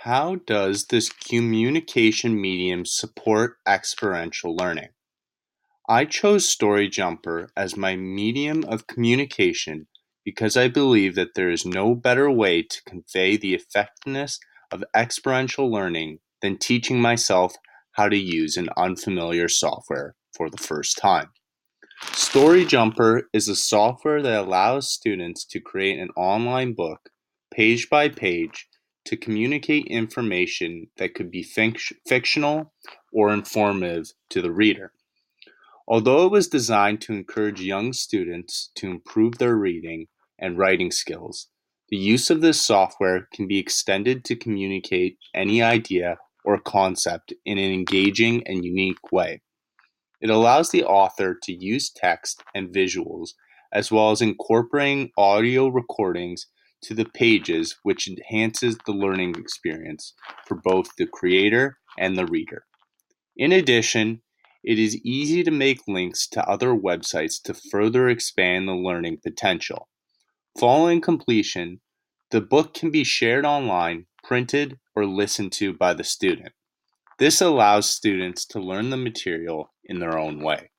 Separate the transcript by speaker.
Speaker 1: How does this communication medium support experiential learning? I chose StoryJumper as my medium of communication because I believe that there is no better way to convey the effectiveness of experiential learning than teaching myself how to use an unfamiliar software for the first time. StoryJumper is a software that allows students to create an online book, page by page, to communicate information that could be fictional or informative to the reader. Although it was designed to encourage young students to improve their reading and writing skills, the use of this software can be extended to communicate any idea or concept in an engaging and unique way. It allows the author to use text and visuals, as well as incorporating audio recordings to the pages, which enhances the learning experience for both the creator and the reader. In addition, it is easy to make links to other websites to further expand the learning potential. Following completion, the book can be shared online, printed, or listened to by the student. This allows students to learn the material in their own way.